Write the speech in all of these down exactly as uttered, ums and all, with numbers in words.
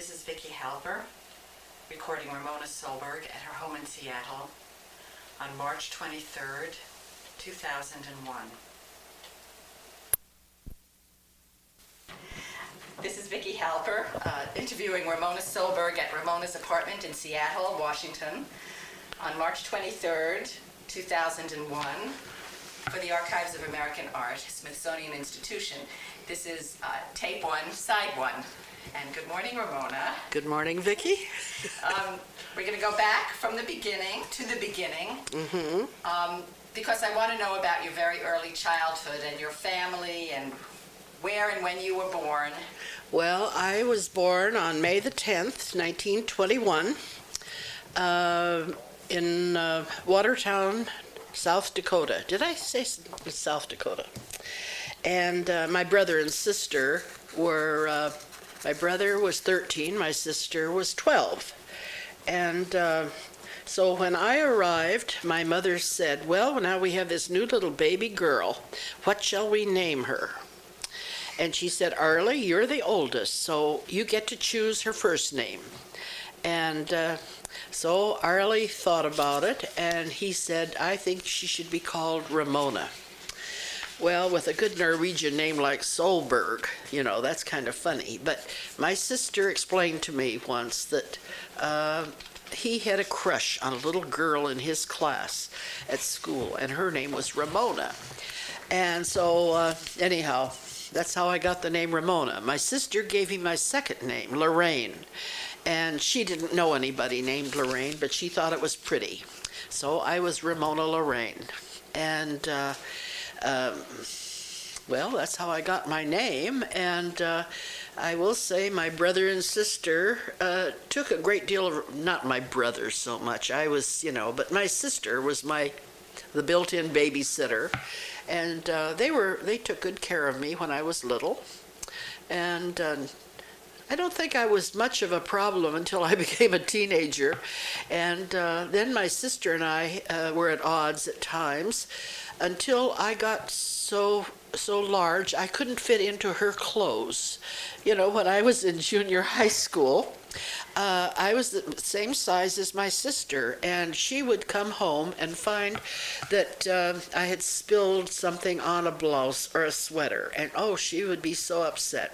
This is Vicki Halper, recording Ramona Solberg at her home in Seattle on March twenty-third, two thousand one. This is Vicki Halper, uh, interviewing Ramona Solberg at Ramona's apartment in Seattle, Washington, on March twenty-third, two thousand one, for the Archives of American Art, Smithsonian Institution. This is uh, tape one, side one. And good morning, Ramona. Good morning, Vicki. Um, we're going to go back from the beginning to the beginning, Mm-hmm. um, because I want to know about your very early childhood and your family and where and when you were born. Well, I was born on May the tenth, nineteen twenty-one, uh, in uh, Watertown, South Dakota. Did I say s- South Dakota? And uh, my brother and sister were, uh, my brother was thirteen, my sister was twelve. And uh, so when I arrived, my mother said, well, now we have this new little baby girl. What shall we name her? And she said, Arlie, you're the oldest, so you get to choose her first name. And uh, so Arlie thought about it, and he said, I think she should be called Ramona. Well, with a good Norwegian name like Solberg, you know, that's kind of funny. But my sister explained to me once that uh, he had a crush on a little girl in his class at school, and her name was Ramona. And so, uh, anyhow, that's how I got the name Ramona. My sister gave me my second name, Lorraine. And she didn't know anybody named Lorraine, but she thought it was pretty. So I was Ramona Lorraine. And, uh, um, well, that's how I got my name. And uh, I will say my brother and sister uh, took a great deal of, not my brother so much, I was, you know, but my sister was my, the built-in babysitter. And uh, they were, they took good care of me when I was little. And uh, I don't think I was much of a problem until I became a teenager. And uh, then my sister and I uh, were at odds at times until I got so so large I couldn't fit into her clothes. You know, when I was in junior high school, uh, I was the same size as my sister, and she would come home and find that uh, I had spilled something on a blouse or a sweater, and oh, she would be so upset.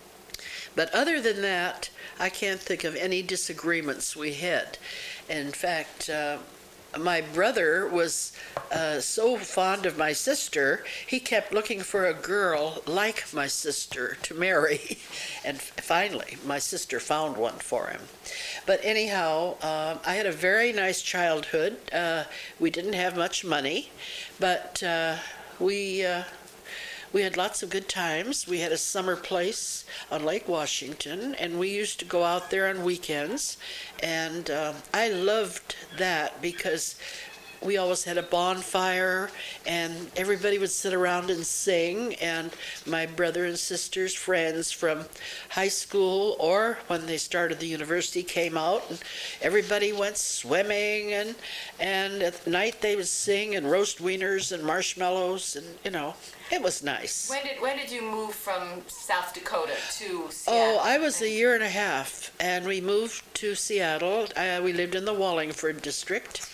But other than that, I can't think of any disagreements we had. In fact, uh, my brother was uh, so fond of my sister, he kept looking for a girl like my sister to marry. And finally, my sister found one for him. But anyhow, uh, I had a very nice childhood. Uh, we didn't have much money, but uh, we... Uh, We had lots of good times. We had a summer place on Lake Washington, and we used to go out there on weekends. And uh, I loved that because we always had a bonfire, and everybody would sit around and sing. And my brother and sister's friends from high school or when they started the university came out, and everybody went swimming. And, and at night they would sing and roast wieners and marshmallows, and, you know, it was nice. When did when did you move from South Dakota to Seattle? Oh, I was a year and a half, and we moved to Seattle. Uh, we lived in the Wallingford district,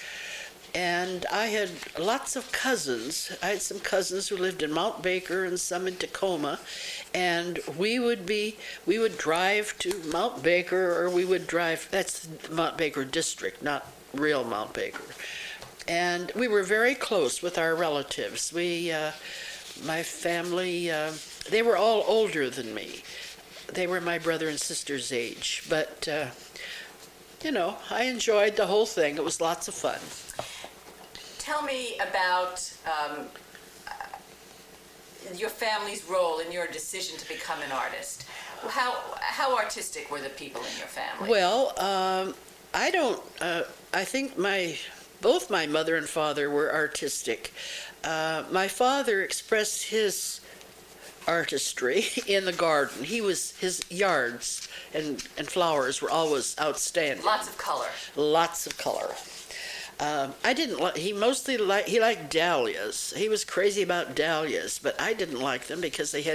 and I had lots of cousins. I had some cousins who lived in Mount Baker and some in Tacoma, and we would be we would drive to Mount Baker, or we would drive. That's Mount Baker district, not real Mount Baker. And we were very close with our relatives. We. Uh, My family, uh, they were all older than me. They were my brother and sister's age. But, uh, you know, I enjoyed the whole thing. It was lots of fun. Tell me about um, your family's role in your decision to become an artist. How how artistic were the people in your family? Well, um, I don't, uh, I think my, both my mother and father were artistic. Uh, my father expressed his artistry in the garden. He was, his yards and, and flowers were always outstanding. Lots of color. Lots of color. Um, I didn't like, he mostly liked, he liked dahlias. He was crazy about dahlias, but I didn't like them because they had